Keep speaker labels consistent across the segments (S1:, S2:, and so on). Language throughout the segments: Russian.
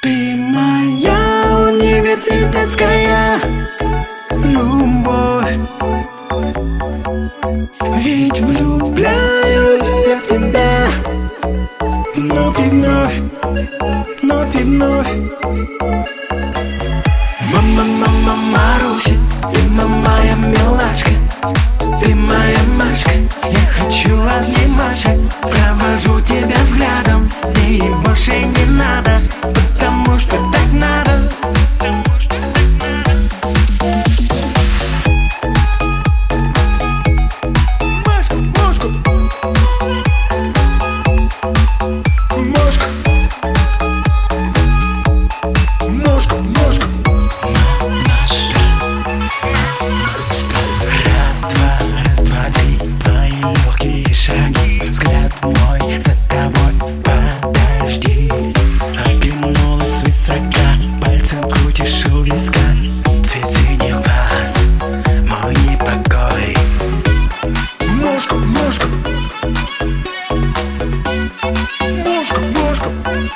S1: Ты моя университетская любовь, ведь влюбляюсь я в тебя вновь и вновь, вновь и вновь. Мама, Маруся, ты моя милашка, ты моя Машка, я хочу обнимашек. Провожу тебя взглядом, мне и больше не надо, потому что так надо. Машка, Машка, Машка, Машка, Машка. Раз, два, три, твои легкие шаги, взгляд мой за тобой, подожди. Оглянулась свысока, пальцем крутишь у виска, цвет синих глаз, мой непокой. Машка, Машка, Машка, Машка,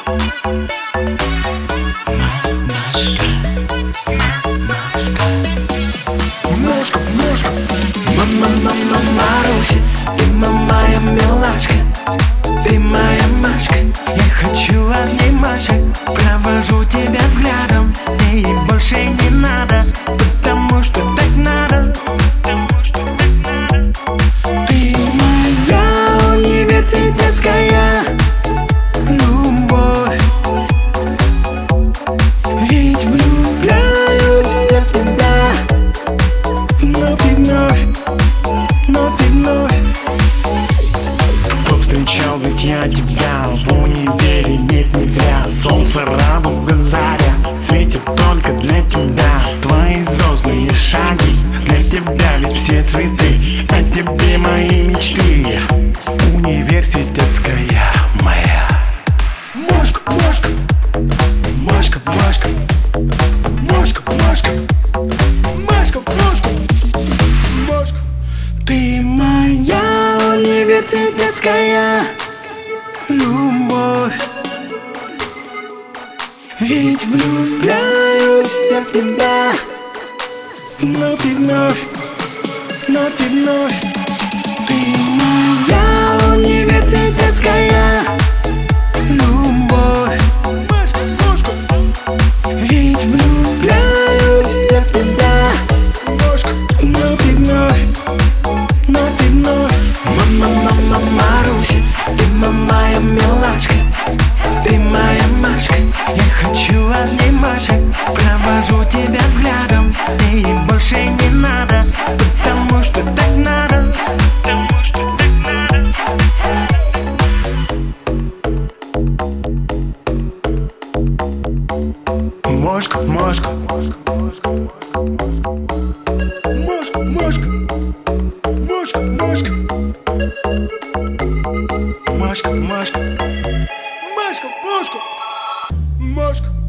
S1: Машка, Машка. Мама, Маруся, ты моя милашка, ты моя Машка, я хочу обнимашек. Провожу тебя взглядом, мне и больше не надо, потому что так надо. Ты моя университетская любовь, ведь влюбляюсь я в тебя вновь и вновь, вновь и вновь. Повстречал ведь я тебя в универе, нет, не зря. Солнце, радуга, заря светит только для тебя. Твои звездные шаги, для тебя ведь все цветы, о тебе мои мечты. Университетская моя Машка, Машка, Машка, Машка, Машка, Машка, Машка, Машка, Машка. Ты моя университетская любовь, ведь влюбляюсь я в тебя вновь и вновь, вновь и вновь. Ты моя университетская любовь, Машка, Машка, ведь влюбляюсь я в тебя, Машка, вновь и вновь, вновь и вновь. Мама, Маруся, ты моя милашка, ты моя Машка, я хочу обнимашек. Провожу тебя взглядом, мне и больше не надо, потому что так надо, потому что так надо. Машка, Машка, Машка, Машка, Машка, Машка, Машка, Машка, Машка, Машка, Машка, Машка.